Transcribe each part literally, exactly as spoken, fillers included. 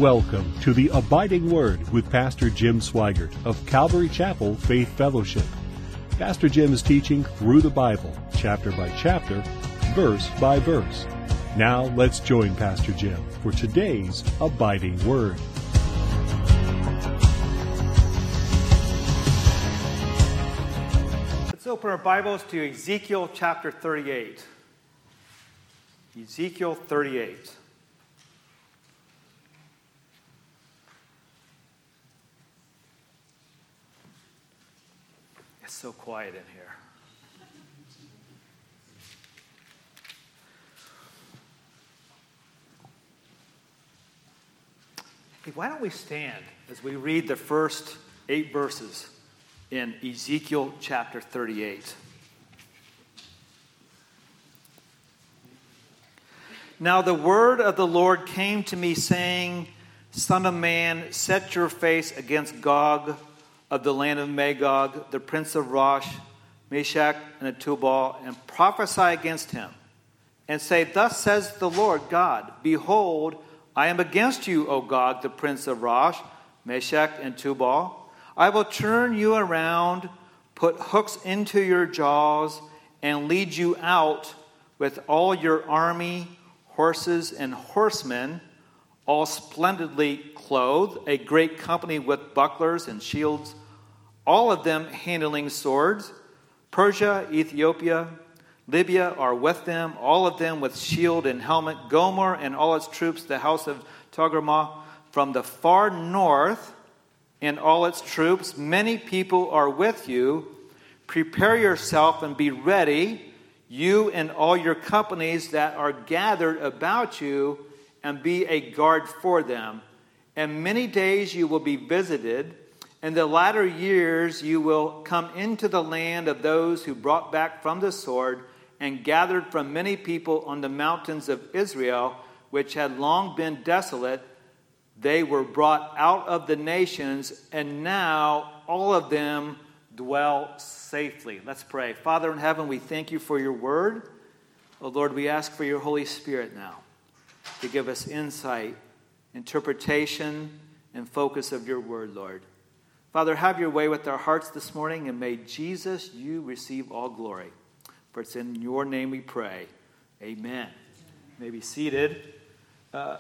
Welcome to the Abiding Word with Pastor Jim Swigert of Calvary Chapel Faith Fellowship. Pastor Jim is teaching through the Bible, chapter by chapter, verse by verse. Now let's join Pastor Jim for today's Abiding Word. Let's open our Bibles to Ezekiel chapter thirty-eight. Ezekiel thirty-eight. It's so quiet in here. Hey, why don't we stand as we read the first eight verses in Ezekiel chapter thirty-eight. Now the word of the Lord came to me, saying, Son of man, set your face against Gog of the land of Magog, the prince of Rosh, Meshach, and Tubal, and prophesy against him, and say, Thus says the Lord God, Behold, I am against you, O Gog, the prince of Rosh, Meshach, and Tubal. I will turn you around, put hooks into your jaws, and lead you out with all your army, horses, and horsemen, all splendidly clothed, a great company with bucklers and shields, all of them handling swords. Persia, Ethiopia, Libya are with them, all of them with shield and helmet. Gomer and all its troops, the house of Togarmah, from the far north, and all its troops, many people are with you. Prepare yourself and be ready, you and all your companies that are gathered about you, and be a guard for them. And many days you will be visited. In the latter years you will come into the land of those who brought back from the sword and gathered from many people on the mountains of Israel, which had long been desolate. They were brought out of the nations, and now all of them dwell safely. Let's pray. Father in heaven, we thank you for your word. Oh Lord, we ask for your Holy Spirit now to give us insight, interpretation, and focus of your word, Lord. Father, have your way with our hearts this morning, and may Jesus, you receive all glory. For it's in your name we pray. Amen. You may be seated. Uh,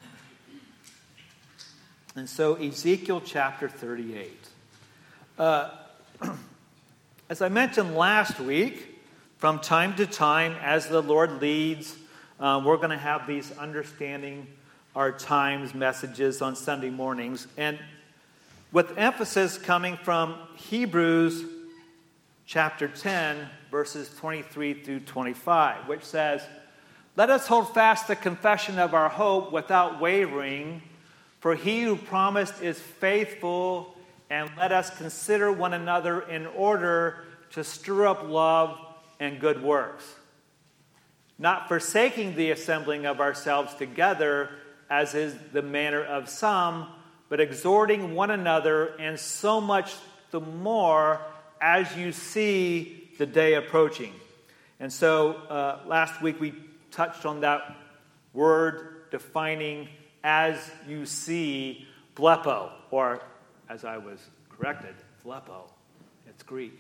and so Ezekiel chapter thirty-eight. Uh, as I mentioned last week, from time to time, as the Lord leads, uh, we're going to have these Understanding Our Times messages on Sunday mornings. And with emphasis coming from Hebrews chapter ten, verses twenty-three through twenty-five, which says, Let us hold fast the confession of our hope without wavering, for he who promised is faithful, and let us consider one another in order to stir up love and good works, not forsaking the assembling of ourselves together, as is the manner of some, but exhorting one another, and so much the more as you see the day approaching. And so uh, last week we touched on that word defining as you see, blepo, or as I was corrected, blepo. It's Greek.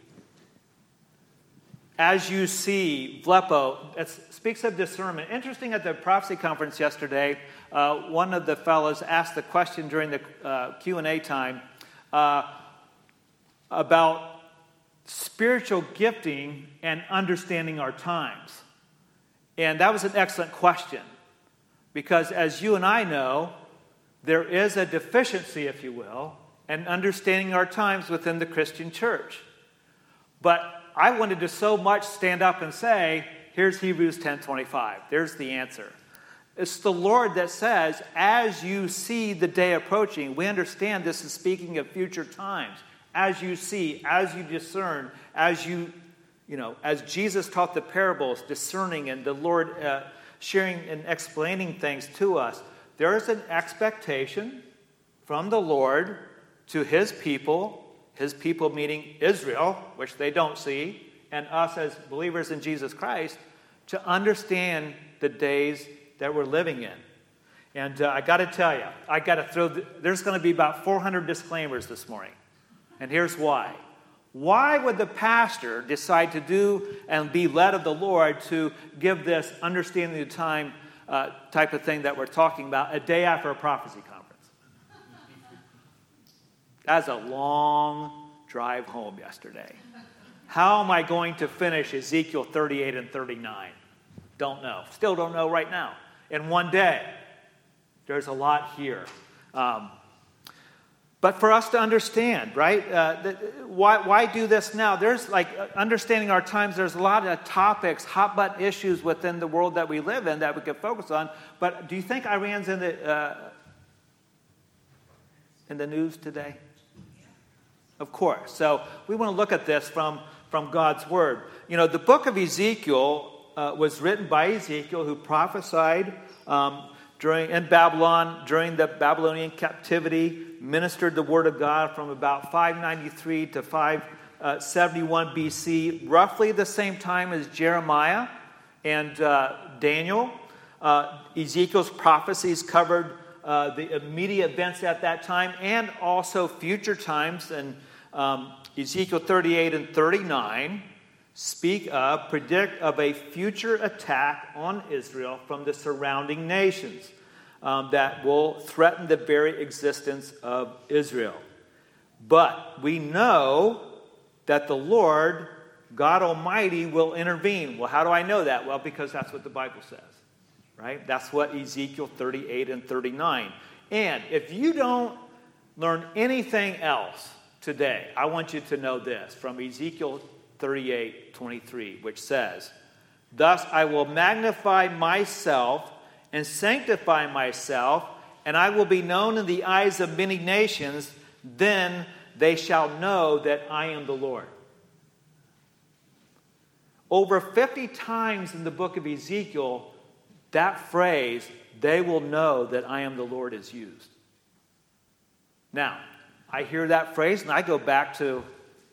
As you see, blepo, it speaks of discernment. Interesting, at the prophecy conference yesterday, uh, one of the fellows asked the question during the uh, Q and A time uh, about spiritual gifting and understanding our times. And that was an excellent question, because as you and I know, there is a deficiency, if you will, in understanding our times within the Christian church. But I wanted to so much stand up and say, here's Hebrews ten twenty-five. There's the answer. It's the Lord that says, as you see the day approaching, we understand this is speaking of future times. As you see, as you discern, as you, you know, as Jesus taught the parables, discerning, and the Lord uh, sharing and explaining things to us, there is an expectation from the Lord to his people, his people meaning Israel, which they don't see, and us as believers in Jesus Christ, to understand the days that we're living in. And uh, I got to tell you, I got to throw, the, there's going to be about four hundred disclaimers this morning. And here's why. Why would the pastor decide to do and be led of the Lord to give this understanding of time uh, type of thing that we're talking about a day after a prophecy conference? That's a long drive home yesterday. How am I going to finish Ezekiel thirty-eight and thirty-nine? Don't know. Still don't know right now. In one day. There's a lot here. Um, but for us to understand, right, uh, the, why, why do this now? There's like understanding our times, there's a lot of topics, hot button issues within the world that we live in that we could focus on. But do you think Iran's in the, uh, in the news today? Of course. So we want to look at this from, from God's Word. You know, the book of Ezekiel uh, was written by Ezekiel, who prophesied um, During, in Babylon, during the Babylonian captivity, ministered the word of God from about five ninety-three to five seventy-one B C, roughly the same time as Jeremiah and uh, Daniel. Uh, Ezekiel's prophecies covered uh, the immediate events at that time and also future times. And um, Ezekiel thirty-eight and thirty-nine speak of, predict of a future attack on Israel from the surrounding nations um, that will threaten the very existence of Israel. But we know that the Lord, God Almighty, will intervene. Well, how do I know that? Well, because that's what the Bible says, right? That's what Ezekiel thirty-eight and thirty-nine. And if you don't learn anything else today, I want you to know this from Ezekiel thirty-eight twenty-three, which says, "Thus I will magnify myself and sanctify myself, and I will be known in the eyes of many nations. Then they shall know that I am the Lord." Over fifty times in the book of Ezekiel, that phrase, "they will know that I am the Lord," is used. Now, I hear that phrase and I go back to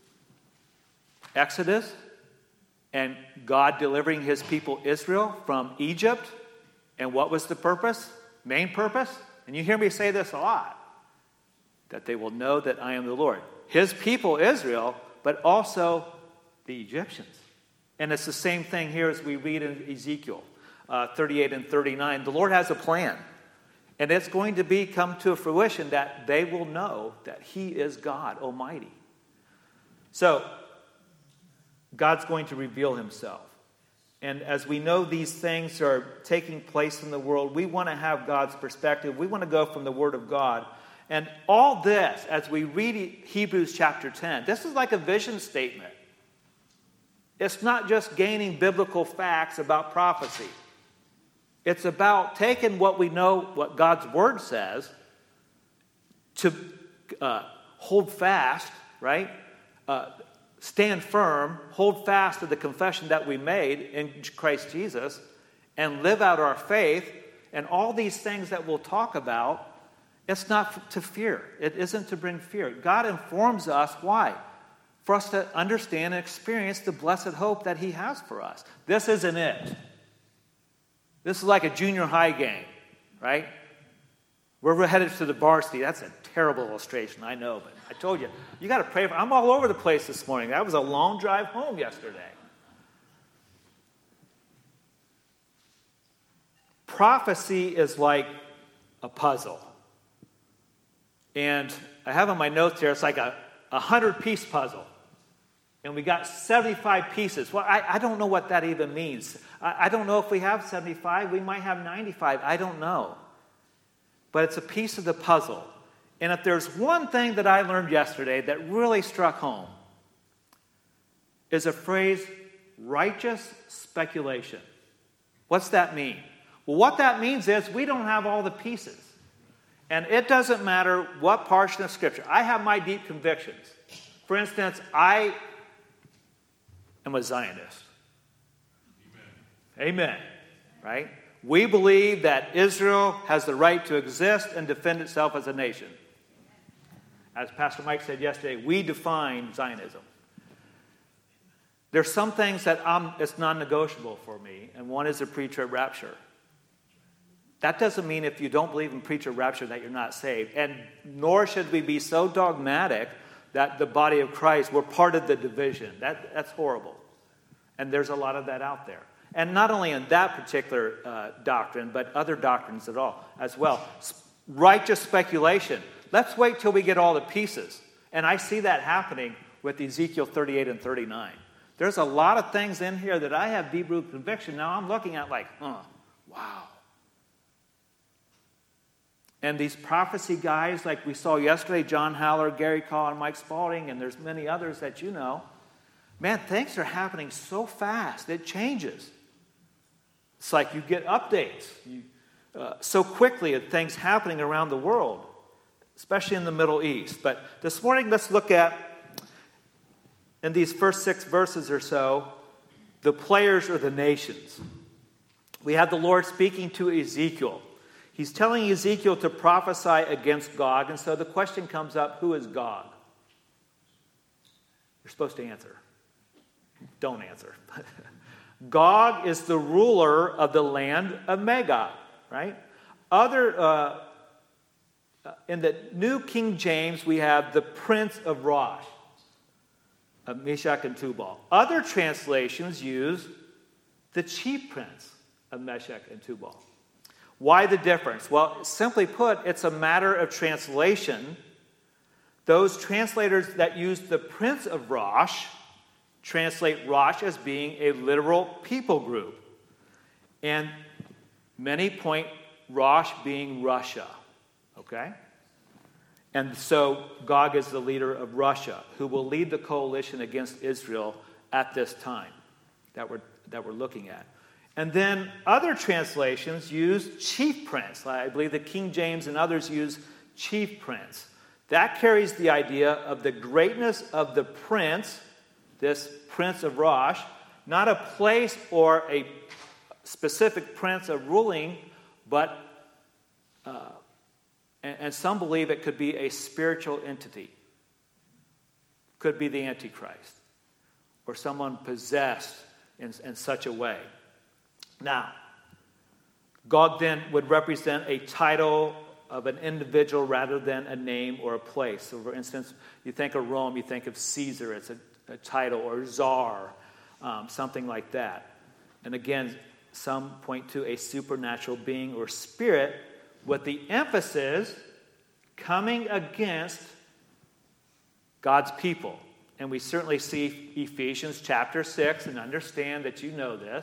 Exodus and God delivering his people Israel from Egypt. And what was the purpose? Main purpose? And you hear me say this a lot. That they will know that I am the Lord. His people Israel, but also the Egyptians. And it's the same thing here as we read in Ezekiel uh, thirty-eight and thirty-nine. The Lord has a plan. And it's going to be come to fruition that they will know that he is God Almighty. So, God's going to reveal himself. And as we know these things are taking place in the world, we want to have God's perspective. We want to go from the Word of God. And all this, as we read Hebrews chapter ten, this is like a vision statement. It's not just gaining biblical facts about prophecy. It's about taking what we know, what God's Word says, to uh, hold fast, right? Uh, stand firm, hold fast to the confession that we made in Christ Jesus, and live out our faith, and all these things that we'll talk about. It's not to fear. It isn't to bring fear. God informs us. Why? For us to understand and experience the blessed hope that he has for us. This isn't it. This is like a junior high game, right? We're headed to the varsity. That's a terrible illustration, I know, but I told you, you got to pray for. I'm all over the place this morning. That was a long drive home yesterday. Prophecy is like a puzzle. And I have on my notes here, it's like a, a hundred-piece puzzle. And we got seventy-five pieces. Well, I, I don't know what that even means. I, I don't know if we have seventy-five. We might have ninety-five. I don't know. But it's a piece of the puzzle. And if there's one thing that I learned yesterday that really struck home, is a phrase, righteous speculation. What's that mean? Well, what that means is we don't have all the pieces. And it doesn't matter what portion of Scripture. I have my deep convictions. For instance, I am a Zionist. Amen. Amen. Right? We believe that Israel has the right to exist and defend itself as a nation. As Pastor Mike said yesterday, we define Zionism. There's some things that I'm, it's non-negotiable for me, and one is the pre-trib rapture. That doesn't mean if you don't believe in preacher rapture that you're not saved. And nor should we be so dogmatic that the body of Christ, we're part of the division. That, that's horrible. And there's a lot of that out there. And not only in that particular uh, doctrine, but other doctrines at all as well. Righteous speculation. Let's wait till we get all the pieces. And I see that happening with Ezekiel thirty-eight and thirty-nine. There's a lot of things in here that I have deep-rooted conviction. Now I'm looking at like, huh, wow. And these prophecy guys like we saw yesterday, John Haller, Gary Call, and Mike Spalding, and there's many others that you know. Man, things are happening so fast. It changes. It's like you get updates you, uh, so quickly of things happening around the world, especially in the Middle East. But this morning, let's look at, in these first six verses or so, the players or the nations. We have the Lord speaking to Ezekiel. He's telling Ezekiel to prophesy against Gog, and so the question comes up, who is Gog? You're supposed to answer. Don't answer. Gog is the ruler of the land of Magog, right? Other, uh, in the New King James, we have the Prince of Rosh, of Meshach and Tubal. Other translations use the chief prince of Meshach and Tubal. Why the difference? Well, simply put, it's a matter of translation. Those translators that use the Prince of Rosh translate Rosh as being a literal people group. And many point Rosh being Russia. Okay? And so Gog is the leader of Russia, who will lead the coalition against Israel at this time that we're, that we're looking at. And then other translations use chief prince. I believe the King James and others use chief prince. That carries the idea of the greatness of the prince, this Prince of Rosh, not a place or a specific prince of ruling, but, uh, and, and some believe it could be a spiritual entity. Could be the Antichrist, or someone possessed in, in such a way. Now, Gog then would represent a title of an individual rather than a name or a place. So, for instance, you think of Rome, you think of Caesar. It's a a title, or czar, um, something like that. And again, some point to a supernatural being or spirit with the emphasis coming against God's people. And we certainly see Ephesians chapter six and understand that you know this.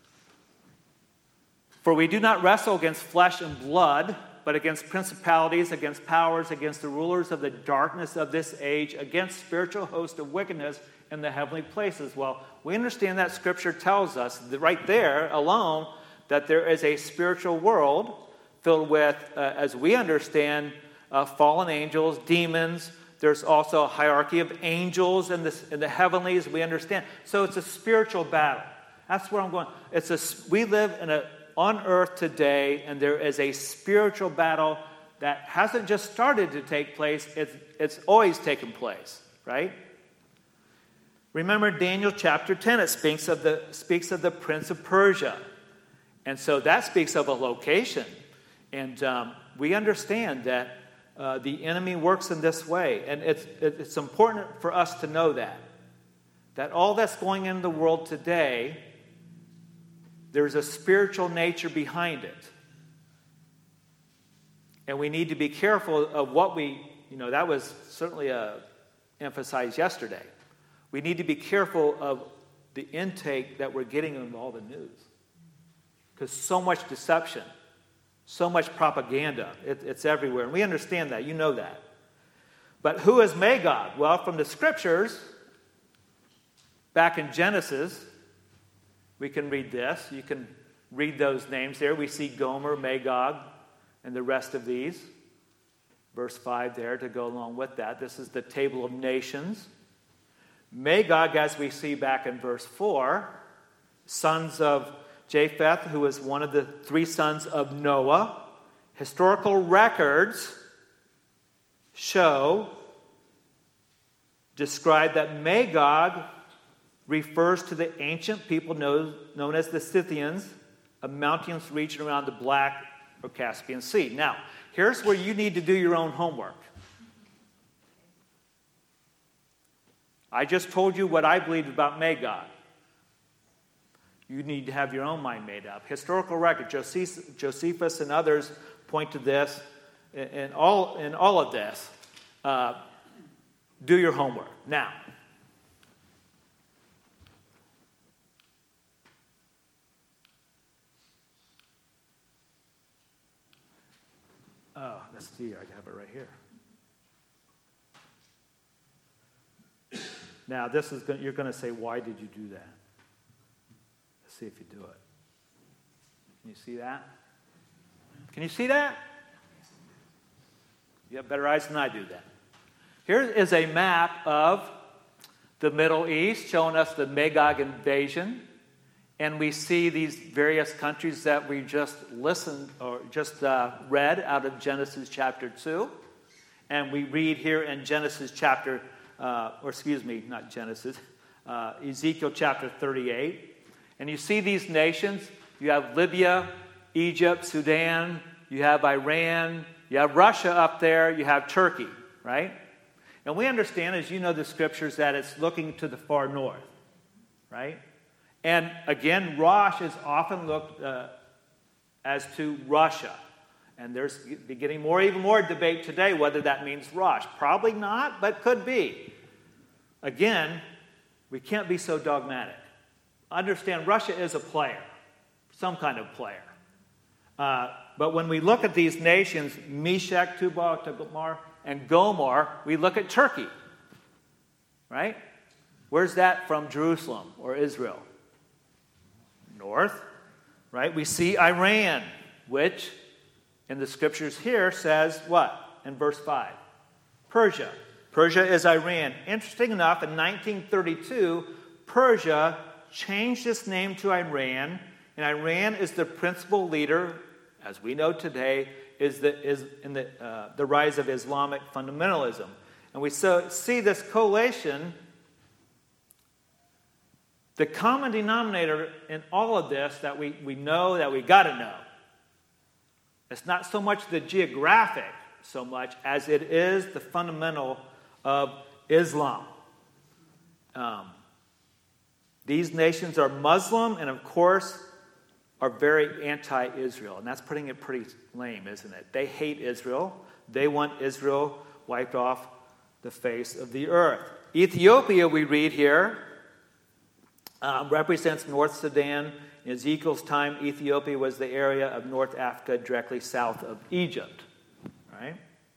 For we do not wrestle against flesh and blood, but against principalities, against powers, against the rulers of the darkness of this age, against spiritual hosts of wickedness in the heavenly places. Well, we understand that Scripture tells us that right there alone that there is a spiritual world filled with, uh, as we understand, uh, fallen angels, demons. There's also a hierarchy of angels in, this, in the heavenlies. We understand. So it's a spiritual battle. That's where I'm going. It's a, we live in a on earth today, and there is a spiritual battle that hasn't just started to take place, it's, it's always taken place, right? Remember Daniel chapter ten, it speaks of, the, speaks of the Prince of Persia. And so that speaks of a location. And um, we understand that uh, the enemy works in this way. And it's, it's important for us to know that. That all that's going in the world today, there's a spiritual nature behind it. And we need to be careful of what we, you know, that was certainly uh, emphasized yesterday. We need to be careful of the intake that we're getting of all the news. Because so much deception, so much propaganda, it, it's everywhere. And we understand that, you know that. But who is Magog? Well, from the Scriptures, back in Genesis, we can read this. You can read those names there. We see Gomer, Magog, and the rest of these. Verse five there to go along with that. This is the table of nations. Magog, as we see back in verse four, sons of Japheth, who is one of the three sons of Noah. Historical records show, describe that Magog refers to the ancient people known, known as the Scythians, a mountainous region around the Black or Caspian Sea. Now, here's where you need to do your own homework. I just told you what I believed about Magog. You need to have your own mind made up. Historical record, Josephus and others point to this. In all, in all of this, uh, do your homework. Now, oh, let's see, I have it right here. Now, this is going, you're going to say, why did you do that? Let's see if you do it. Can you see that? Can you see that? You have better eyes than I do then. Here is a map of the Middle East showing us the Magog invasion. And we see these various countries that we just listened or just uh, read out of Genesis chapter two. And we read here in Genesis chapter, uh, or excuse me, not Genesis, uh, Ezekiel chapter thirty-eight. And you see these nations. You have Libya, Egypt, Sudan. You have Iran. You have Russia up there. You have Turkey, right? And we understand, as you know the scriptures, that it's looking to the far north, right? And again, Rosh is often looked uh, as to Russia. And there's getting more, even more debate today whether that means Rosh. Probably not, but could be. Again, we can't be so dogmatic. Understand, Russia is a player, some kind of player. Uh, but when we look at these nations, Meshech, Tubal, Tamar, and Gomor, we look at Turkey, right? Where's that from Jerusalem or Israel? North, right? We see Iran, which in the scriptures here says what? In verse five. Persia. Persia is Iran. Interesting enough, in nineteen thirty-two, Persia changed its name to Iran, and Iran is the principal leader, as we know today, is the is in the uh, the rise of Islamic fundamentalism. And we so, see this collation. The common denominator in all of this that we, we know, that we got to know, it's not so much the geographic so much as it is the fundamental of Islam. Um, these nations are Muslim and, of course, are very anti-Israel. And that's putting it pretty lame, isn't it? They hate Israel. They want Israel wiped off the face of the earth. Ethiopia, we read here, Uh, represents North Sudan. In Ezekiel's time, Ethiopia was the area of North Africa directly south of Egypt. Right?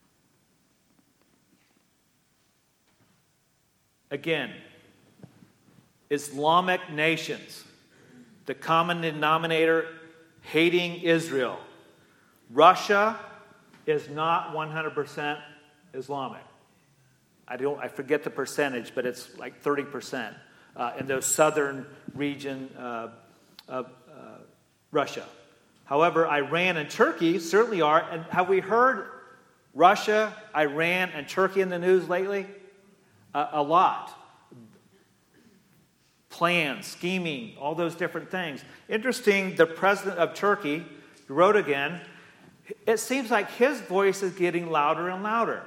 Again, Islamic nations, the common denominator hating Israel. Russia is not one hundred percent Islamic. I don't. I forget the percentage, but it's like thirty percent. Uh, in the southern region uh, of uh, Russia. However, Iran and Turkey certainly are. And have we heard Russia, Iran, and Turkey in the news lately? Uh, a lot. Plans, scheming, all those different things. Interesting, the president of Turkey wrote again, it seems like his voice is getting louder and louder.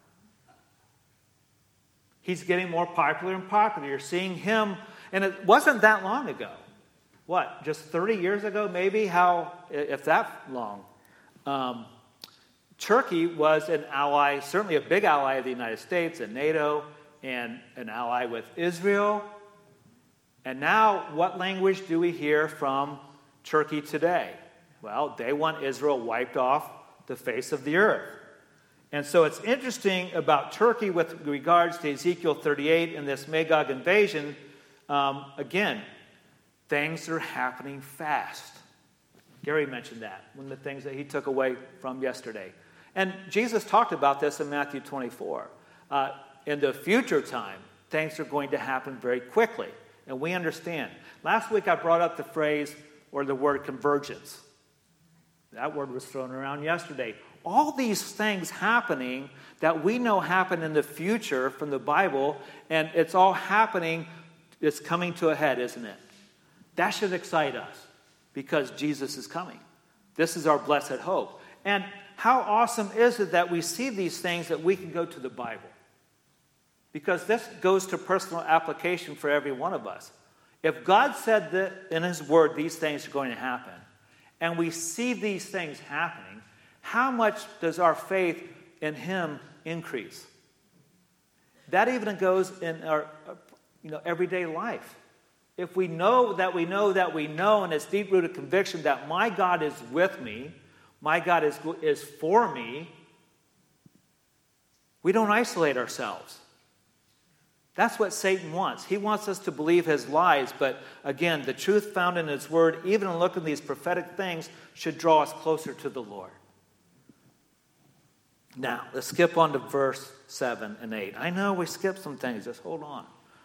He's getting more popular and popular. You're seeing him, and it wasn't that long ago. What, just thirty years ago, maybe? How, if that long? Um, Turkey was an ally, certainly a big ally of the United States and NATO, and an ally with Israel. And now, what language do we hear from Turkey today? Well, they want Israel wiped off the face of the earth. And so it's interesting about Turkey with regards to Ezekiel thirty-eight and this Magog invasion. Um, again, things are happening fast. Gary mentioned that, one of the things that he took away from yesterday. And Jesus talked about this in Matthew twenty-four. Uh, in the future time, things are going to happen very quickly. And we understand. Last week I brought up the phrase or the word convergence. That word was thrown around yesterday. All these things happening that we know happen in the future from the Bible, and it's all happening, it's coming to a head, isn't it? That should excite us because Jesus is coming. This is our blessed hope. And how awesome is it that we see these things, that we can go to the Bible? Because this goes to personal application for every one of us. If God said that in His Word these things are going to happen, and we see these things happening, how much does our faith in Him increase? That even goes in our you know, everyday life. If we know that we know that we know, and it's deep-rooted conviction that my God is with me, my God is, is for me, we don't isolate ourselves. That's what Satan wants. He wants us to believe his lies, but again, the truth found in His Word, even in looking at these prophetic things, should draw us closer to the Lord. Now, let's skip on to verse seven and eight. I know we skipped some things. Just hold on.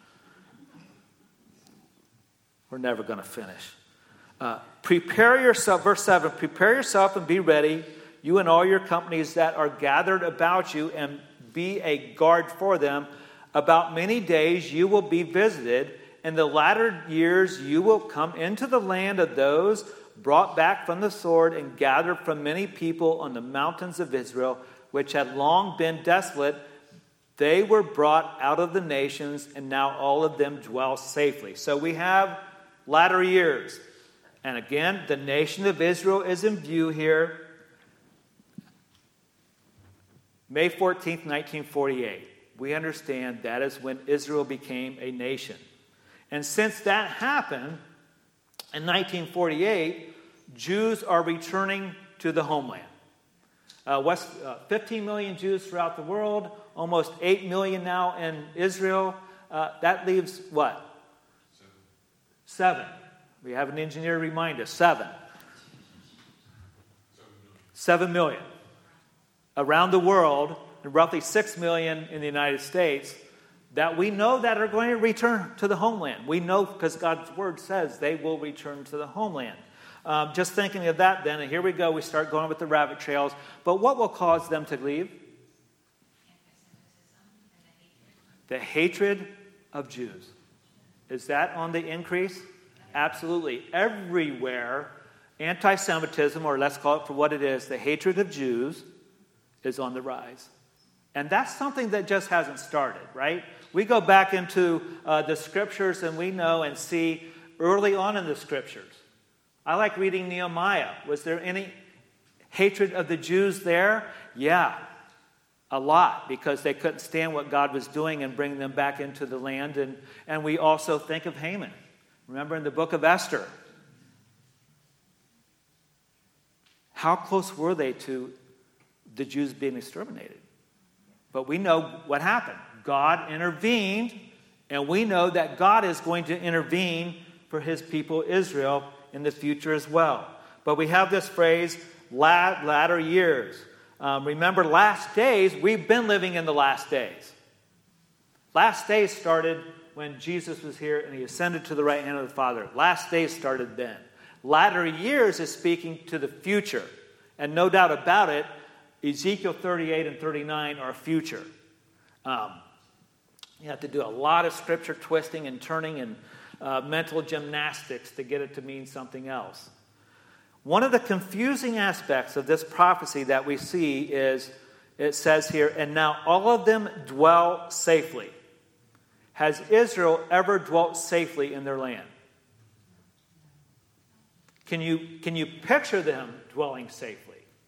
We're never going to finish. Uh, prepare yourself, verse seven, prepare yourself and be ready, you and all your companies that are gathered about you, and be a guard for them. About many days you will be visited. In the latter years you will come into the land of those brought back from the sword and gathered from many people on the mountains of Israel, which had long been desolate. They were brought out of the nations, and now all of them dwell safely. So we have latter years. And again, the nation of Israel is in view here. May fourteenth, nineteen forty-eight. We understand that is when Israel became a nation. And since that happened in nineteen forty-eight, Jews are returning to the homeland. Uh, West, uh, fifteen million Jews throughout the world, almost eight million now in Israel. Uh, that leaves what? Seven. Seven. We have an engineer remind us. Seven. Seven million. Around the world, and roughly six million in the United States, that we know that are going to return to the homeland. We know because God's Word says they will return to the homeland. Um, just thinking of that then, and here we go, we start going with the rabbit trails. But what will cause them to leave? The hatred of Jews. Is that on the increase? Absolutely. Everywhere, anti-Semitism, or let's call it for what it is, the hatred of Jews, is on the rise. And that's something that just hasn't started, right? We go back into uh, the Scriptures and we know and see early on in the Scriptures. I like reading Nehemiah. Was there any hatred of the Jews there? Yeah, a lot, because they couldn't stand what God was doing and bringing them back into the land. And, and we also think of Haman. Remember in the book of Esther, how close were they to the Jews being exterminated? But we know what happened. God intervened, and we know that God is going to intervene for His people Israel in the future as well. But we have this phrase, latter years. Um, remember, last days, we've been living in the last days. Last days started when Jesus was here and He ascended to the right hand of the Father. Last days started then. Latter years is speaking to the future. And no doubt about it, Ezekiel thirty-eight and thirty-nine are future. Um, you have to do a lot of scripture twisting and turning and uh, mental gymnastics to get it to mean something else. One of the confusing aspects of this prophecy that we see is, it says here, and now all of them dwell safely. Has Israel ever dwelt safely in their land? Can you, can you picture them dwelling safely?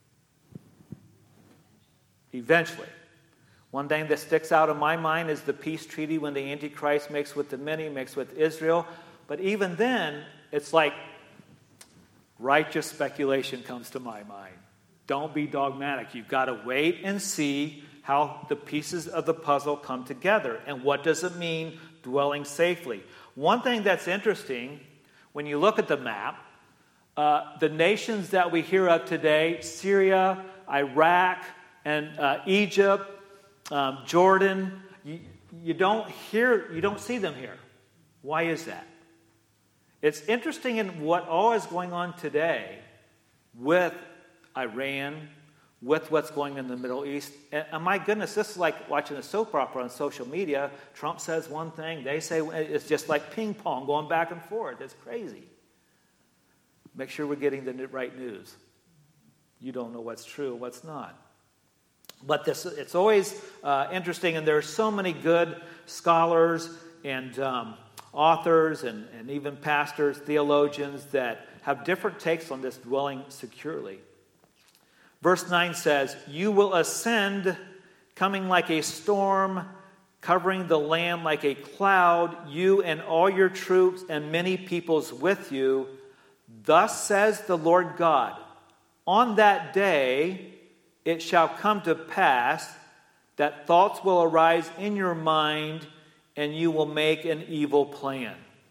Eventually. One thing that sticks out in my mind is the peace treaty when the Antichrist makes with the many, makes with Israel. But even then, it's like righteous speculation comes to my mind. Don't be dogmatic. You've got to wait and see how the pieces of the puzzle come together. And what does it mean, dwelling safely? One thing that's interesting, when you look at the map, uh, the nations that we hear of today, Syria, Iraq, and uh, Egypt, um, Jordan, you, you don't hear, you don't see them here. Why is that? It's interesting in what all is going on today with Iran, with what's going on in the Middle East. And, and my goodness, this is like watching a soap opera on social media. Trump says one thing, they say, it's just like ping pong going back and forth. It's crazy. Make sure we're getting the right news. you don't know what's true and what's not. But this, it's always uh, interesting, and there are so many good scholars and um, authors and, and even pastors, theologians that have different takes on this dwelling securely. Verse nine says, "You will ascend, coming like a storm, covering the land like a cloud, you and all your troops and many peoples with you. Thus says the Lord God, on that day it shall come to pass that thoughts will arise in your mind, and you will make an evil plan."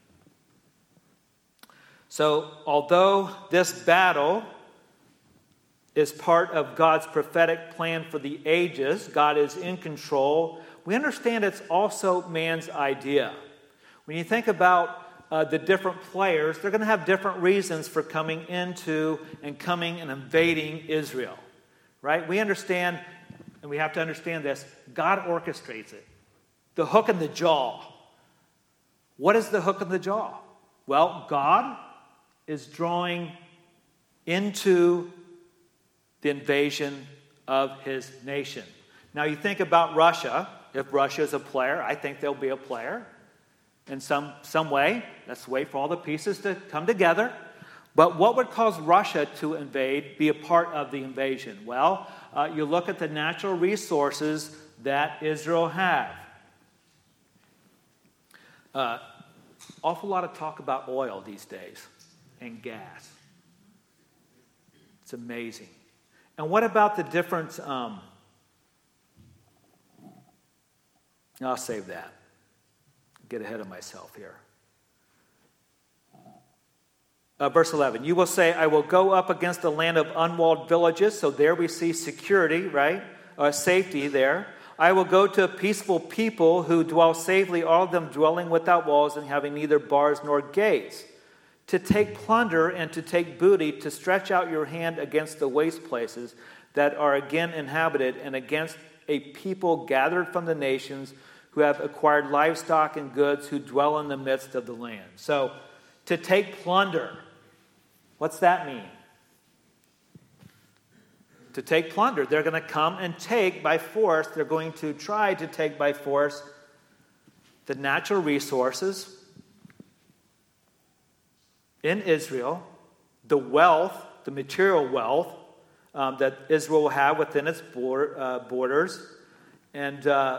So, although this battle is part of God's prophetic plan for the ages, God is in control, we understand it's also man's idea. When you think about uh, the different players, they're going to have different reasons for coming into and coming and invading Israel. Right? We understand, and we have to understand this, God orchestrates it. The hook in the jaw. What is the hook in the jaw? Well, God is drawing into the invasion of his nation. Now, you think about Russia. If Russia is a player, I think they'll be a player in some, some way. Let's wait for all the pieces to come together. But what would cause Russia to invade, be a part of the invasion? Well, uh, you look at the natural resources that Israel have. Uh, awful lot of talk about oil these days and gas. It's amazing. And what about the different... Um, I'll save that. Get ahead of myself here. Uh, verse eleven, "You will say, I will go up against the land of unwalled villages." So there we see security, right? Uh, safety there. "I will go to a peaceful people who dwell safely, all of them dwelling without walls and having neither bars nor gates. To take plunder and to take booty, to stretch out your hand against the waste places that are again inhabited, and against a people gathered from the nations who have acquired livestock and goods, who dwell in the midst of the land." So, to take plunder. What's that mean? To take plunder. They're going to come and take by force. They're going to try to take by force the natural resources in Israel, the wealth, the material wealth um, that Israel will have within its border, uh, borders. And uh,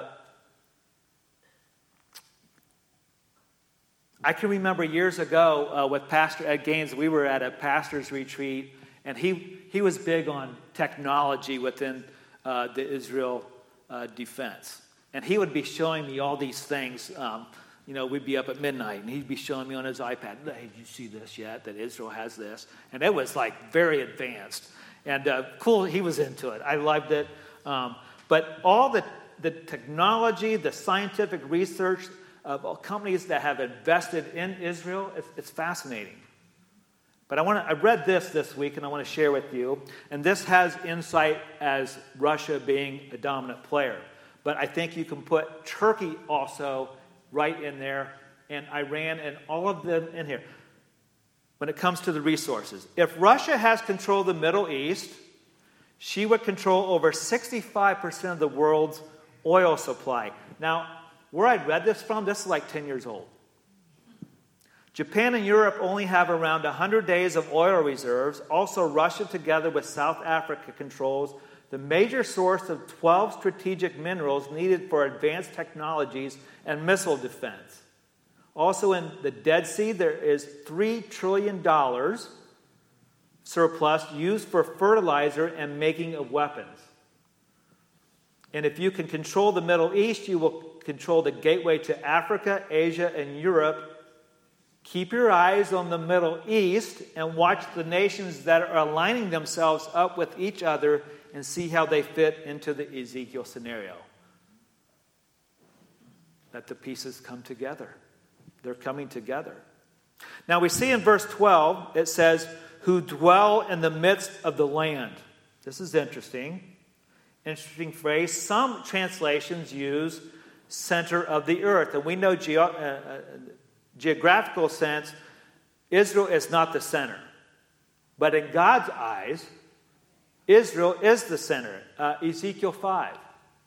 I can remember years ago uh, with Pastor Ed Gaines, we were at a pastor's retreat, and he, he was big on technology within uh, the Israel uh, defense. And he would be showing me all these things. Um, you know, we'd be up at midnight, and he'd be showing me on his iPad, "Hey, did you see this yet, that Israel has this?" And it was like very advanced. And uh, cool, he was into it. I loved it. Um, but all the, the technology, the scientific research of companies that have invested in Israel, it's, it's fascinating. But I want to, I read this this week, and I want to share with you. And this has insight as Russia being a dominant player. But I think you can put Turkey also right in there, and Iran, and all of them in here. When it comes to the resources, if Russia has control of the Middle East, she would control over sixty-five percent of the world's oil supply. Now, where I read this from, this is like ten years old. Japan and Europe only have around one hundred days of oil reserves. Also, Russia, together with South Africa, controls the major source of twelve strategic minerals needed for advanced technologies and missile defense. Also, in the Dead Sea, there is three trillion dollars surplus used for fertilizer and making of weapons. And if you can control the Middle East, you will control the gateway to Africa, Asia, and Europe. Keep your eyes on the Middle East and watch the nations that are aligning themselves up with each other and see how they fit into the Ezekiel scenario. Let the pieces come together. They're coming together. Now we see in verse twelve, it says, "who dwell in the midst of the land." This is interesting. Interesting phrase. Some translations use center of the earth. And we know ge- uh, uh, geographical sense, Israel is not the center. But in God's eyes, Israel is the center. Uh, Ezekiel five.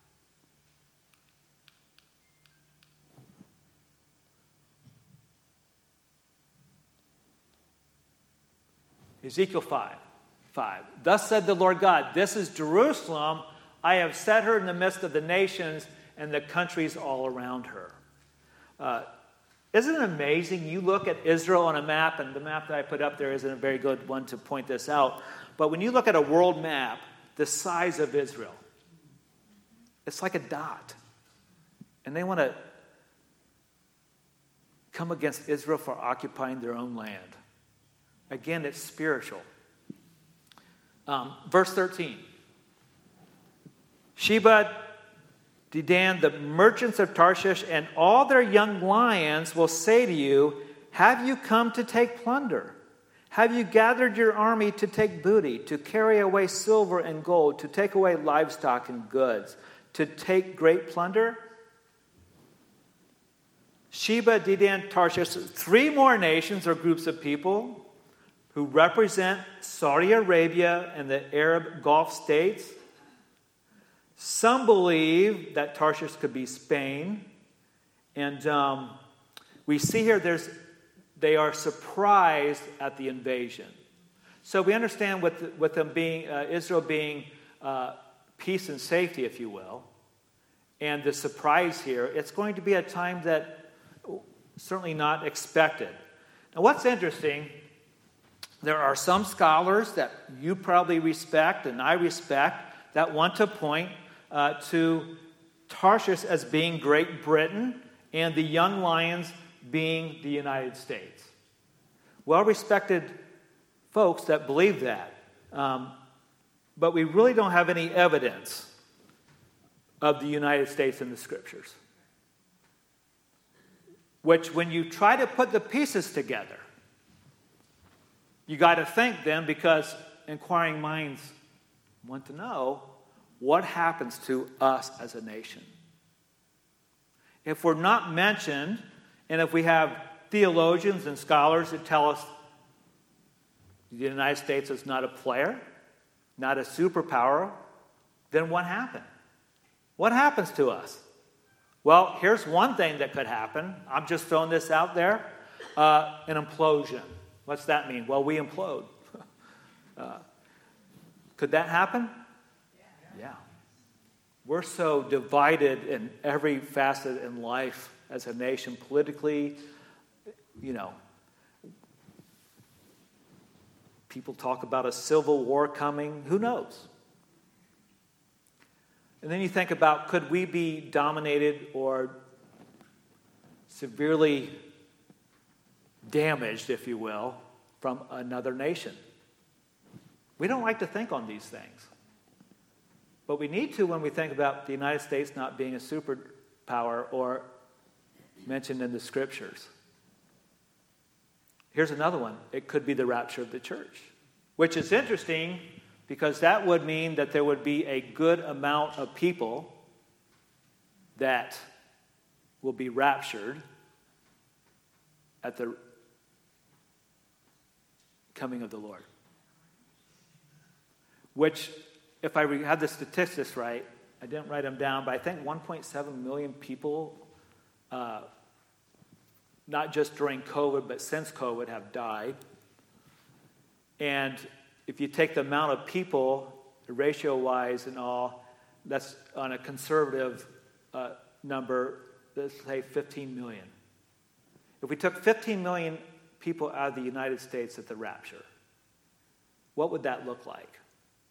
Ezekiel five. five. Thus said the Lord God, this is Jerusalem. I have set her in the midst of the nations and the countries all around her. Uh, isn't it amazing? You look at Israel on a map, and the map that I put up there isn't a very good one to point this out. But when you look at a world map, the size of Israel, it's like a dot. And they want to come against Israel for occupying their own land. Again, it's spiritual. Um, verse thirteen. Sheba, Dedan, the merchants of Tarshish, and all their young lions will say to you, have you come to take plunder? Have you gathered your army to take booty, to carry away silver and gold, to take away livestock and goods, to take great plunder? Sheba, Dedan, Tarshish, three more nations or groups of people who represent Saudi Arabia and the Arab Gulf states. Some believe that Tarshish could be Spain. And um, we see here there's they are surprised at the invasion. So we understand with, the, with them being, uh, Israel being uh, peace and safety, if you will, and the surprise here, it's going to be a time that certainly not expected. Now what's interesting, there are some scholars that you probably respect and I respect that want to point uh, to Tarshish as being Great Britain and the young lions being the United States. Well-respected folks that believe that. Um, but we really don't have any evidence of the United States in the Scriptures. Which, when you try to put the pieces together, you got to think then, because inquiring minds want to know what happens to us as a nation. If we're not mentioned, and if we have theologians and scholars that tell us the United States is not a player, not a superpower, then what happened? What happens to us? Well, here's one thing that could happen. I'm just throwing this out there. Uh, an implosion. What's that mean? Well, we implode. uh, could that happen? Yeah. We're so divided in every facet in life as a nation, politically, you know. People talk about a civil war coming. Who knows? And then you think about, could we be dominated or severely damaged, if you will, from another nation? We don't like to think on these things. But we need to when we think about the United States not being a superpower or mentioned in the Scriptures. Here's another one. It could be the rapture of the church, which is interesting because that would mean that there would be a good amount of people that will be raptured at the coming of the Lord. Which, if I had the statistics right, I didn't write them down, but I think one point seven million people, uh, not just during COVID, but since COVID, have died. And if you take the amount of people, ratio-wise and all, that's on a conservative uh, number, let's say fifteen million. If we took fifteen million people out of the United States at the rapture, what would that look like?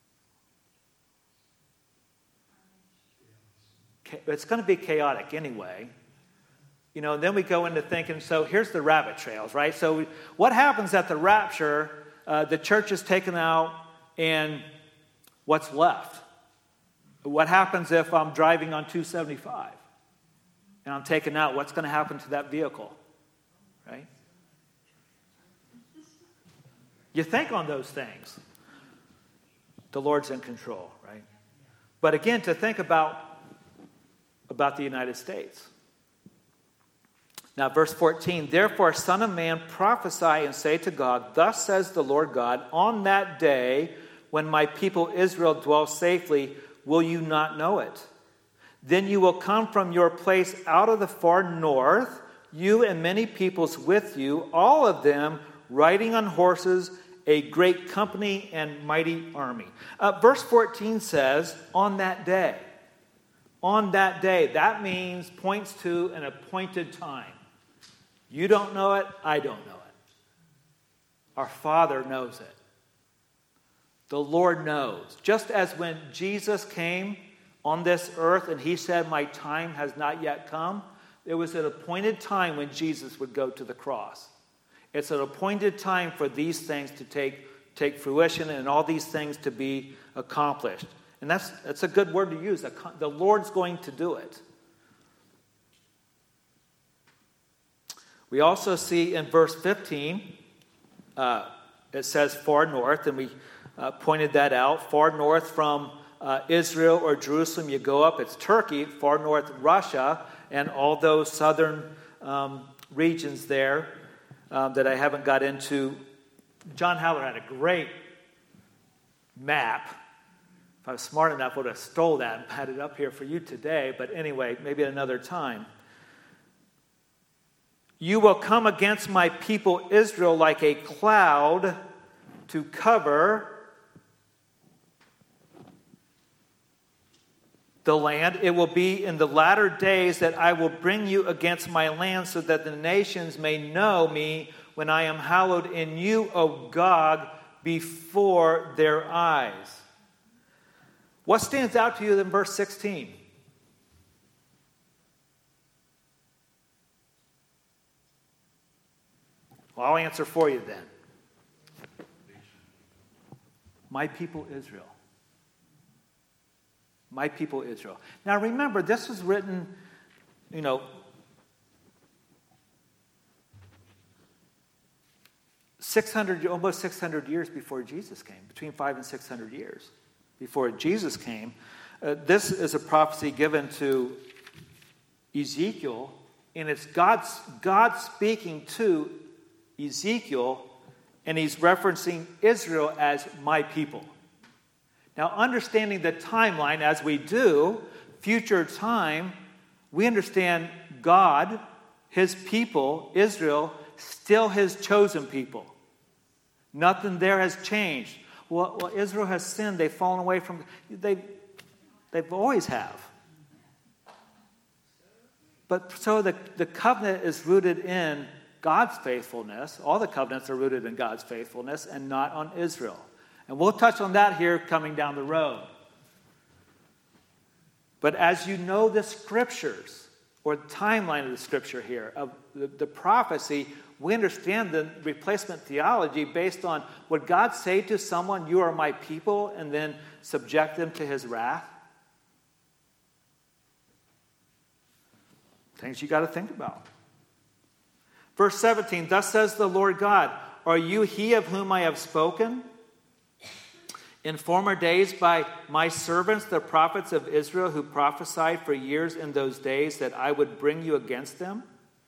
It's going to be chaotic anyway. You know, and then we go into thinking, so here's the rabbit trails, right? So what happens at the rapture? Uh, the church is taken out, and what's left? What happens if I'm driving on two seventy-five and I'm taken out? What's going to happen to that vehicle, right? You think on those things. The Lord's in control, right? But again, to think about about the United States. Now, verse fourteen, therefore, son of man, prophesy and say to God, thus says the Lord God, on that day when my people Israel dwells safely, will you not know it? Then you will come from your place out of the far north, you and many peoples with you, all of them riding on horses, a great company and mighty army. Uh, verse fourteen says, on that day. On that day. That means, points to an appointed time. You don't know it, I don't know it. Our Father knows it. The Lord knows. Just as when Jesus came on this earth and he said, my time has not yet come, there was an appointed time when Jesus would go to the cross. It's an appointed time for these things to take, take fruition and all these things to be accomplished. And that's, that's a good word to use. The Lord's going to do it. We also see in verse fifteen, uh, it says far north, and we uh, pointed that out. Far north from uh, Israel or Jerusalem, you go up, it's Turkey. Far north, Russia, and all those southern um, regions there. Um, that I haven't got into. John Haller had a great map. If I was smart enough, I would have stole that and had it up here for you today. But anyway, maybe at another time. You will come against my people Israel like a cloud to cover the land. It will be in the latter days that I will bring you against my land so that the nations may know me when I am hallowed in you, O Gog, before their eyes. What stands out to you in verse sixteen? Well, I'll answer for you then. My people Israel. My people Israel. Now remember, this was written, you know, six hundred, almost six hundred years before Jesus came, between five and six hundred years before Jesus came. Uh, this is a prophecy given to Ezekiel, and it's God, God speaking to Ezekiel, and he's referencing Israel as my people. Now, understanding the timeline as we do, future time, we understand God, his people, Israel, still his chosen people. Nothing there has changed. Well, well Israel has sinned. They've fallen away from... They, they've always have. But so the, the covenant is rooted in God's faithfulness. All the covenants are rooted in God's faithfulness and not on Israel. And we'll touch on that here coming down the road. But as you know the scriptures, or the timeline of the scripture here, of the, the prophecy, we understand the replacement theology based on, would God say to someone, you are my people, and then subject them to his wrath? Things you got to think about. Verse seventeen, thus says the Lord God, are you he of whom I have spoken? In former days by my servants, the prophets of Israel, who prophesied for years in those days that I would bring you against them?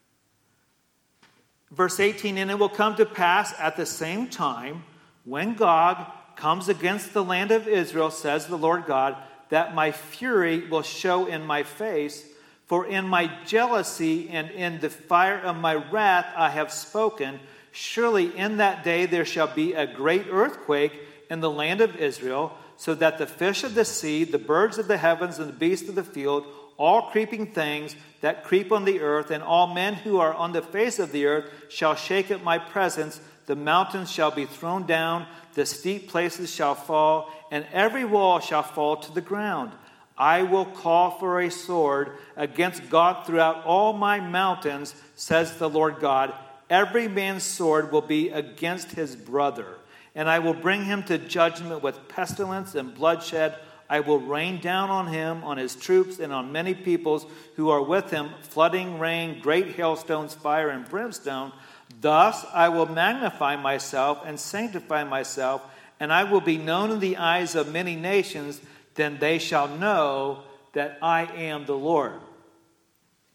Verse eighteen, and it will come to pass at the same time, when Gog comes against the land of Israel, says the Lord God, that my fury will show in my face, for in my jealousy and in the fire of my wrath I have spoken. Surely in that day there shall be a great earthquake in the land of Israel, so that the fish of the sea, the birds of the heavens, and the beasts of the field, all creeping things that creep on the earth, and all men who are on the face of the earth shall shake at my presence. The mountains shall be thrown down, the steep places shall fall, and every wall shall fall to the ground. I will call for a sword against God throughout all my mountains, says the Lord God. Every man's sword will be against his brother. And I will bring him to judgment with pestilence and bloodshed. I will rain down on him, on his troops, and on many peoples who are with him, flooding rain, great hailstones, fire, and brimstone. Thus I will magnify myself and sanctify myself, and I will be known in the eyes of many nations. Then they shall know that I am the Lord.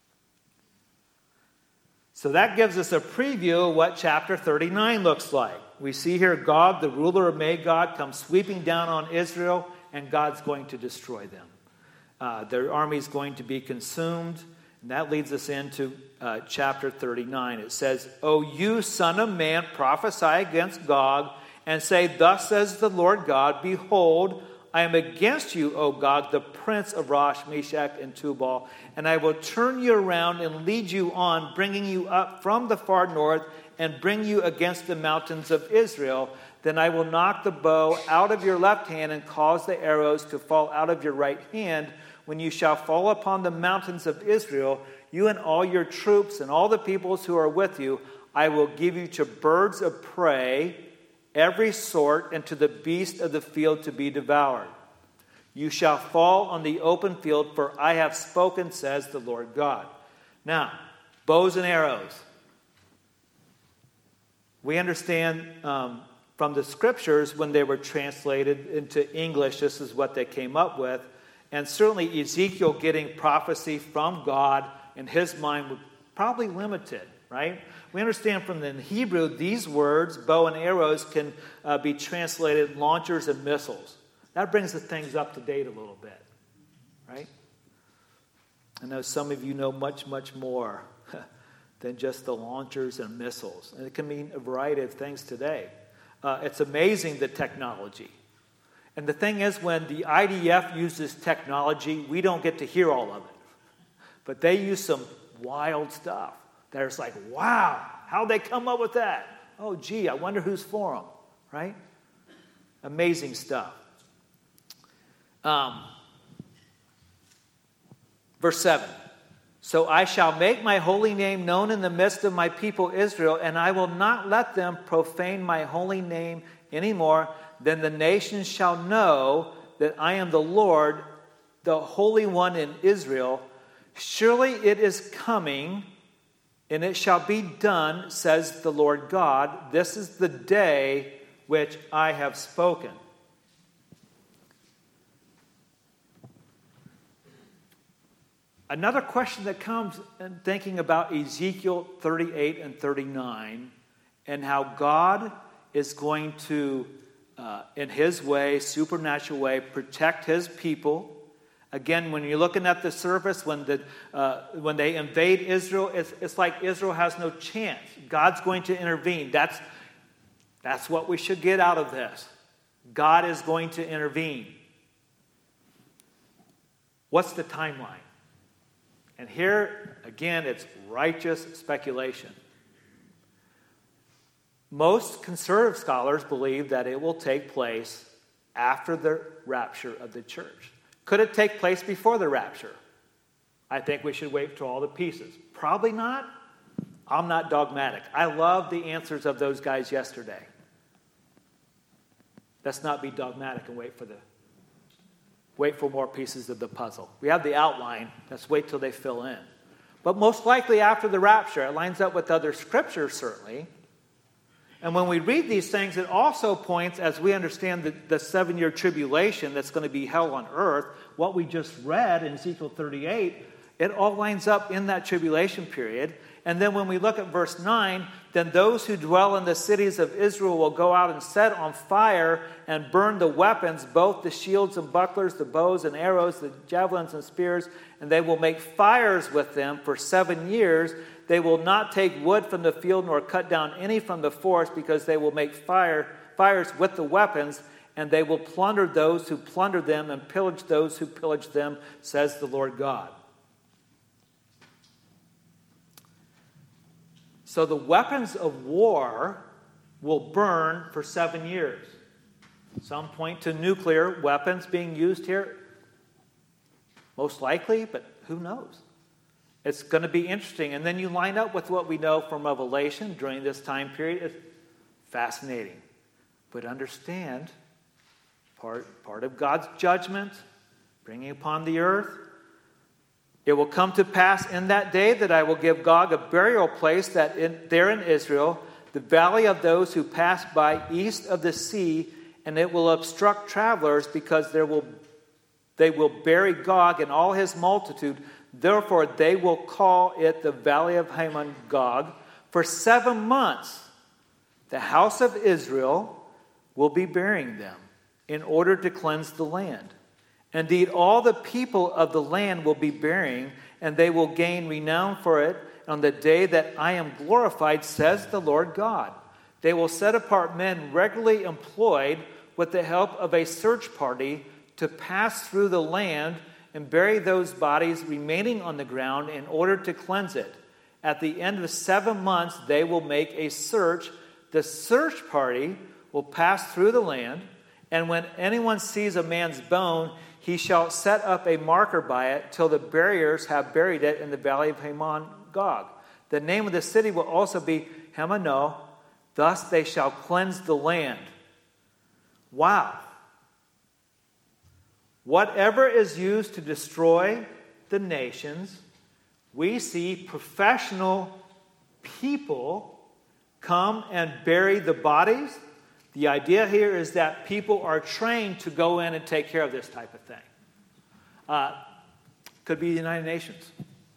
So that gives us a preview of what chapter thirty-nine looks like. we see here Gog, the ruler of Magog, comes sweeping down on Israel, and God's going to destroy them. Uh, their army is going to be consumed. And that leads us into uh, chapter thirty-nine. It says, O you son of man, prophesy against Gog, and say, Thus says the Lord God, Behold, I am against you, O Gog, the prince of Rosh, Meshach, and Tubal, and I will turn you around and lead you on, bringing you up from the far north, and bring you against the mountains of Israel. Then I will knock the bow out of your left hand and cause the arrows to fall out of your right hand. When you shall fall upon the mountains of Israel, you and all your troops and all the peoples who are with you, I will give you to birds of prey, every sort, and to the beast of the field to be devoured. You shall fall on the open field, for I have spoken, says the Lord God. Now, bows and arrows. We understand um, from the scriptures when they were translated into English, this is what they came up with. And certainly Ezekiel getting prophecy from God in his mind was probably limited, right? We understand from the Hebrew, these words, bow and arrows, can uh, be translated launchers and missiles. That brings the things up to date a little bit, right? I know some of you know much, much more than just the launchers and missiles. And it can mean a variety of things today. Uh, it's amazing, the technology. And the thing is, when the I D F uses technology, we don't get to hear all of it. But they use some wild stuff. There's like, wow, how'd they come up with that? Oh, gee, I wonder who's for them, right? Amazing stuff. Um, verse seven. So I shall make my holy name known in the midst of my people Israel, and I will not let them profane my holy name anymore. Then the nations shall know that I am the Lord, the Holy One in Israel. Surely it is coming, and it shall be done, says the Lord God. This is the day which I have spoken. Another question that comes in thinking about Ezekiel thirty-eight and thirty-nine and how God is going to, uh, in his way, supernatural way, protect his people. Again, when you're looking at the surface, when the uh, when they invade Israel, it's, it's like Israel has no chance. God's going to intervene. That's, that's what we should get out of this. God is going to intervene. What's the timeline? And here, again, it's righteous speculation. Most conservative scholars believe that it will take place after the rapture of the church. Could it take place before the rapture? I think we should wait for all the pieces. Probably not. I'm not dogmatic. I love the answers of those guys yesterday. Let's not be dogmatic and wait for the wait for more pieces of the puzzle. We have the outline. Let's wait till they fill in. But most likely after the rapture, it lines up with other scriptures, certainly. And when we read these things, it also points, as we understand the, the seven-year tribulation that's going to be hell on earth, what we just read in Ezekiel thirty-eight, it all lines up in that tribulation period. And then when we look at verse nine, then those who dwell in the cities of Israel will go out and set on fire and burn the weapons, both the shields and bucklers, the bows and arrows, the javelins and spears, and they will make fires with them for seven years. They will not take wood from the field nor cut down any from the forest, because they will make fire fires with the weapons, and they will plunder those who plunder them and pillage those who pillage them, says the Lord God. So the weapons of war will burn for seven years. Some point to nuclear weapons being used here. Most likely, but who knows? It's going to be interesting. And then you line up with what we know from Revelation during this time period. It's fascinating. But understand, part, part of God's judgment, bringing upon the earth, it will come to pass in that day that I will give Gog a burial place that in, there in Israel, the valley of those who pass by east of the sea, and it will obstruct travelers, because there will they will bury Gog and all his multitude. Therefore they will call it the valley of Hamon Gog. For seven months The house of Israel will be burying them in order to cleanse the land. Indeed, all the people of the land will be burying, and they will gain renown for it on the day that I am glorified, says the Lord God. They will set apart men regularly employed with the help of a search party to pass through the land and bury those bodies remaining on the ground in order to cleanse it. At the end of seven months, they will make a search. The search party will pass through the land, and when anyone sees a man's bone, he shall set up a marker by it till the buriers have buried it in the valley of Hamon Gog. The name of the city will also be Hamanoh. Thus they shall cleanse the land. Wow. Whatever is used to destroy the nations, we see professional people come and bury the bodies. The idea here is that people are trained to go in and take care of this type of thing. Uh, could be the United Nations.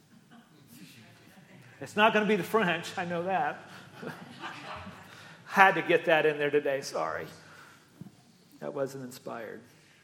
It's not going to be the French, I know that. Had to get that in there today, sorry. That wasn't inspired.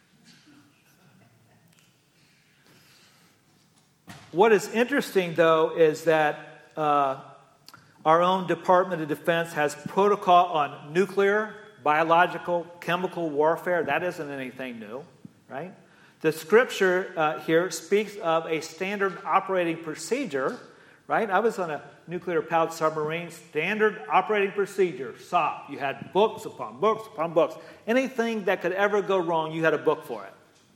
What is interesting, though, is that uh, our own Department of Defense has protocol on nuclear, biological, chemical warfare. That isn't anything new, right? The scripture uh, here speaks of a standard operating procedure, right? I was on a nuclear-powered submarine, standard operating procedure, S O P. You had books upon books upon books. Anything that could ever go wrong, you had a book for it.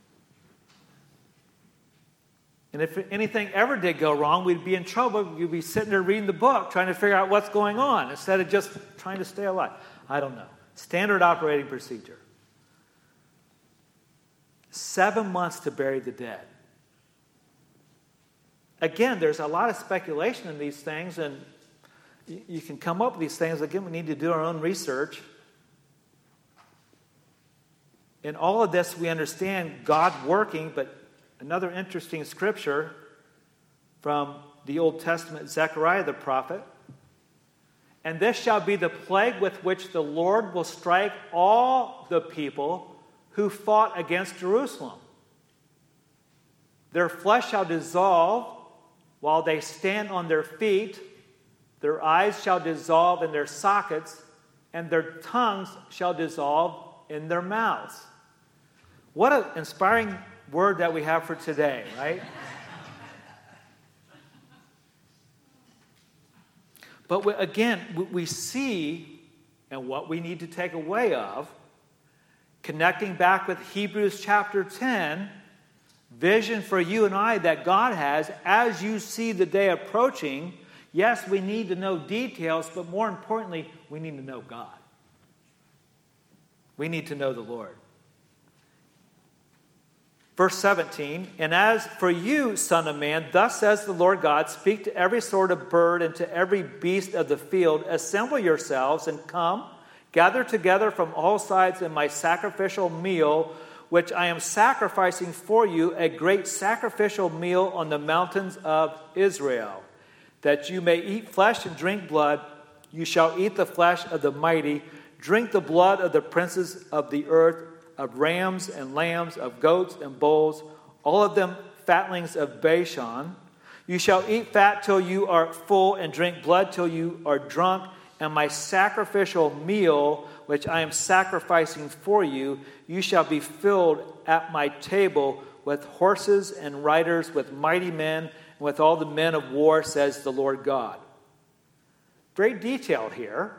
And if anything ever did go wrong, we'd be in trouble. You'd be sitting there reading the book, trying to figure out what's going on, instead of just trying to stay alive. I don't know. Standard operating procedure. Seven months to bury the dead. Again, there's a lot of speculation in these things, and you can come up with these things. Again, we need to do our own research. In all of this, we understand God working, but another interesting scripture from the Old Testament, Zechariah the prophet. And this shall be the plague with which the Lord will strike all the people who fought against Jerusalem. Their flesh shall dissolve while they stand on their feet. Their eyes shall dissolve in their sockets, and their tongues shall dissolve in their mouths. What an inspiring word that we have for today, right? But we, again, we see, and what we need to take away of, connecting back with Hebrews chapter ten, vision for you and I that God has as you see the day approaching. Yes, we need to know details, but more importantly, we need to know God. We need to know the Lord. Verse seventeen, and as for you, son of man, thus says the Lord God, speak to every sort of bird and to every beast of the field, assemble yourselves and come, gather together from all sides in my sacrificial meal, which I am sacrificing for you, a great sacrificial meal on the mountains of Israel, that you may eat flesh and drink blood. You shall eat the flesh of the mighty, drink the blood of the princes of the earth, of rams and lambs, of goats and bulls, all of them fatlings of Bashan. You shall eat fat till you are full, and drink blood till you are drunk. And my sacrificial meal, which I am sacrificing for you, you shall be filled at my table with horses and riders, with mighty men, and with all the men of war, says the Lord God. Very detailed here.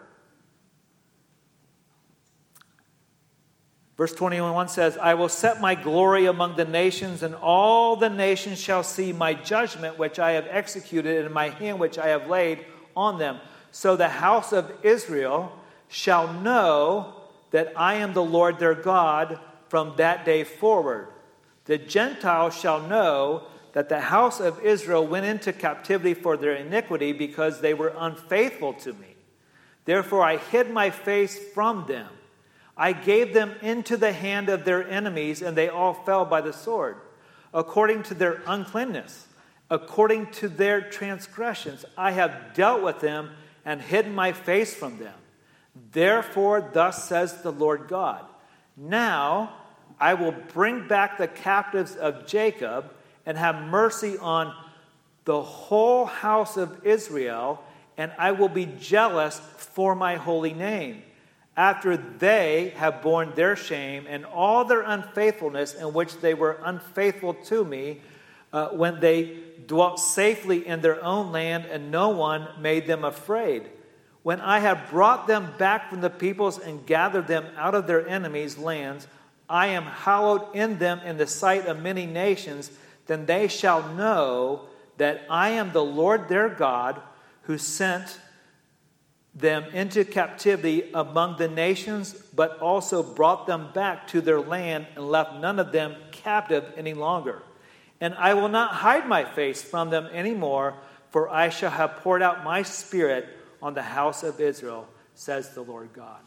Verse twenty-one says, I will set my glory among the nations, and all the nations shall see my judgment, which I have executed, and my hand which I have laid on them. So the house of Israel shall know that I am the Lord their God from that day forward. The Gentiles shall know that the house of Israel went into captivity for their iniquity, because they were unfaithful to me. Therefore I hid my face from them. I gave them into the hand of their enemies, and they all fell by the sword, according to their uncleanness, according to their transgressions. I have dealt with them and hidden my face from them. Therefore, thus says the Lord God, now I will bring back the captives of Jacob and have mercy on the whole house of Israel, and I will be jealous for my holy name, after they have borne their shame and all their unfaithfulness in which they were unfaithful to me, uh, when they dwelt safely in their own land and no one made them afraid. When I have brought them back from the peoples and gathered them out of their enemies' lands, I am hallowed in them in the sight of many nations, then they shall know that I am the Lord their God, who sent them into captivity among the nations, but also brought them back to their land and left none of them captive any longer. And I will not hide my face from them anymore, for I shall have poured out my spirit on the house of Israel, says the Lord God.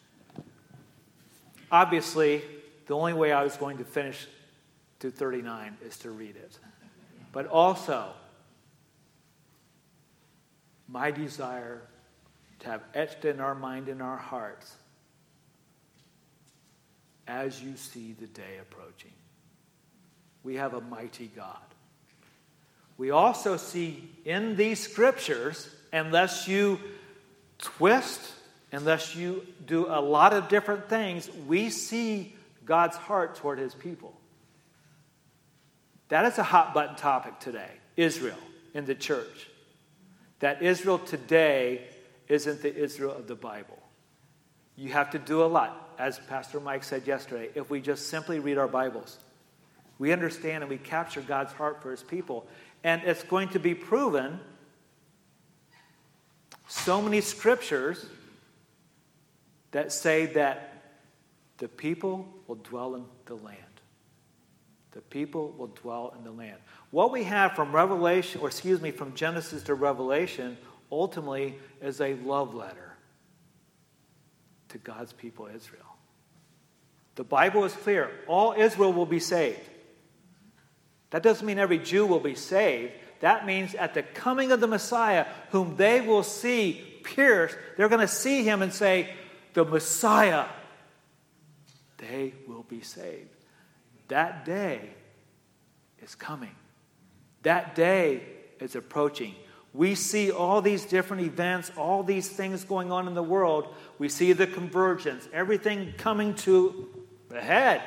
Obviously, the only way I was going to finish to thirty-nine is to read it. But also, my desire to have etched in our mind and our hearts, as you see the day approaching. We have a mighty God. We also see in these scriptures, unless you twist, unless you do a lot of different things, we see God's heart toward his people. That is a hot button topic today, Israel in the church. That Israel today isn't the Israel of the Bible. You have to do a lot, as Pastor Mike said yesterday, if we just simply read our Bibles. We understand and we capture God's heart for his people. And it's going to be proven, so many scriptures that say that the people will dwell in the land. The people will dwell in the land. What we have from Revelation, or excuse me, from Genesis to Revelation, ultimately is a love letter to God's people, Israel. The Bible is clear. All Israel will be saved. That doesn't mean every Jew will be saved. That means at the coming of the Messiah, whom they will see pierced, they're going to see him and say, the Messiah, they will be saved. That day is coming. That day is approaching. We see all these different events, all these things going on in the world. We see the convergence, everything coming to a head.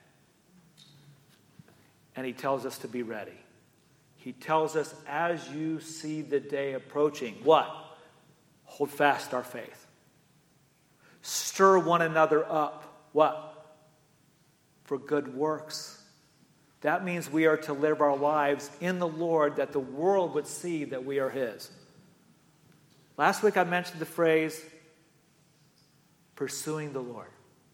And he tells us to be ready. He tells us, as you see the day approaching, what? Hold fast our faith. Stir one another up. What? For good works. That means we are to live our lives in the Lord, that the world would see that we are his. Last week I mentioned the phrase, pursuing the Lord.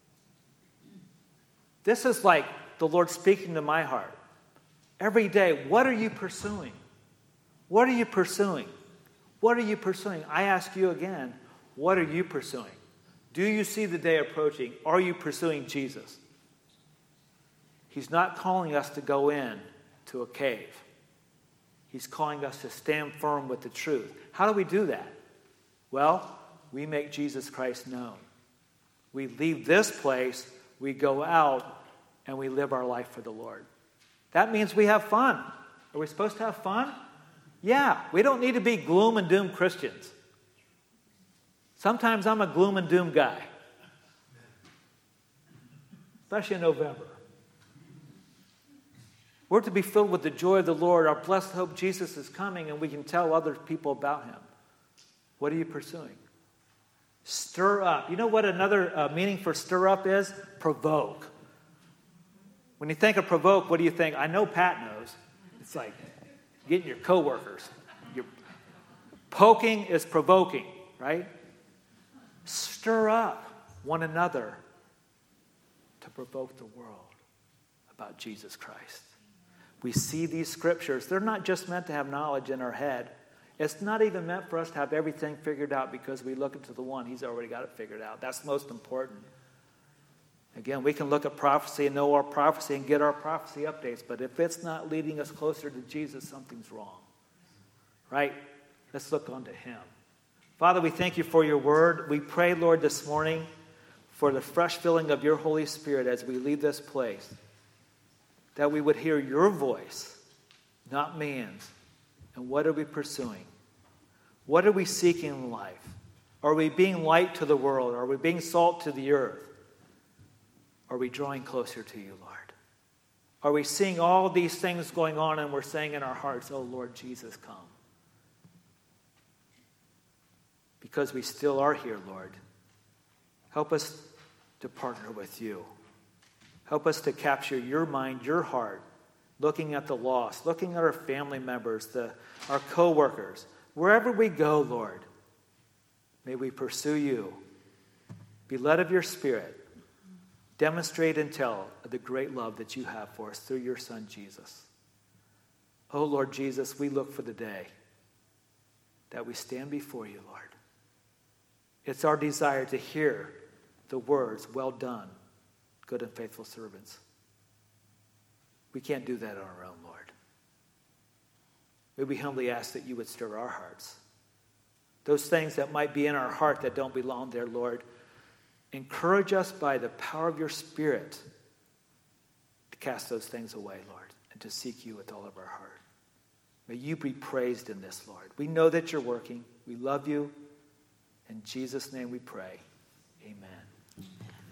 This is like the Lord speaking to my heart. Every day, what are you pursuing? What are you pursuing? What are you pursuing? I ask you again, what are you pursuing? Do you see the day approaching? Are you pursuing Jesus? He's not calling us to go in to a cave. He's calling us to stand firm with the truth. How do we do that? Well, we make Jesus Christ known. We leave this place, we go out, and we live our life for the Lord. That means we have fun. Are we supposed to have fun? Yeah, we don't need to be gloom and doom Christians. Sometimes I'm a gloom and doom guy. Especially in November. We're to be filled with the joy of the Lord. Our blessed hope, Jesus is coming, and we can tell other people about him. What are you pursuing? Stir up. You know what another uh, meaning for stir up is? Provoke. When you think of provoke, what do you think? I know Pat knows. It's like getting your coworkers. You're poking is provoking, right? Stir up one another to provoke the world about Jesus Christ. We see these scriptures. They're not just meant to have knowledge in our head. It's not even meant for us to have everything figured out because we look into the one. He's already got it figured out. That's most important. Again, we can look at prophecy and know our prophecy and get our prophecy updates, but if it's not leading us closer to Jesus, something's wrong. Right? Let's look unto him. Father, we thank you for your word. We pray, Lord, this morning for the fresh filling of your Holy Spirit as we leave this place, that we would hear your voice, not man's. And what are we pursuing? What are we seeking in life? Are we being light to the world? Are we being salt to the earth? Are we drawing closer to you, Lord? Are we seeing all these things going on and we're saying in our hearts, oh, Lord Jesus, come? Because we still are here, Lord. Help us to partner with you. Help us to capture your mind, your heart, looking at the lost, looking at our family members, the, our co-workers. Wherever we go, Lord, may we pursue you. Be led of your Spirit. Demonstrate and tell of the great love that you have for us through your Son, Jesus. Oh, Lord Jesus, we look for the day that we stand before you, Lord. It's our desire to hear the words, well done, good and faithful servants. We can't do that on our own, Lord. May we humbly ask that you would stir our hearts. Those things that might be in our heart that don't belong there, Lord, encourage us by the power of your Spirit to cast those things away, Lord, and to seek you with all of our heart. May you be praised in this, Lord. We know that you're working. We love you. In Jesus' name we pray. Amen.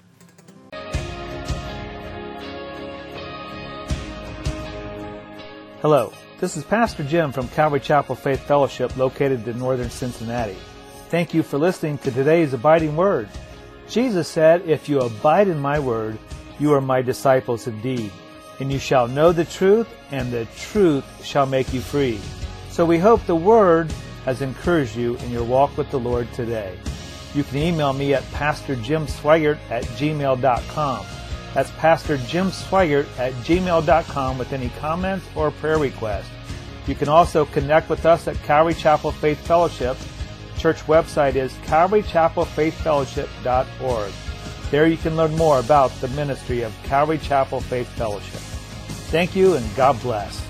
Hello, this is Pastor Jim from Calvary Chapel Faith Fellowship located in northern Cincinnati. Thank you for listening to today's Abiding Word. Jesus said, if you abide in my word, you are my disciples indeed, and you shall know the truth, and the truth shall make you free. So we hope the word has encouraged you in your walk with the Lord today. You can email me at pastor jim swigert at gmail dot com. That's pastor jim swigert at gmail dot com with any comments or prayer requests. You can also connect with us at Calvary Chapel Faith Fellowship. Church website is calvary chapel faith fellowship dot org. There you can learn more about the ministry of Calvary Chapel Faith Fellowship. Thank you and God bless.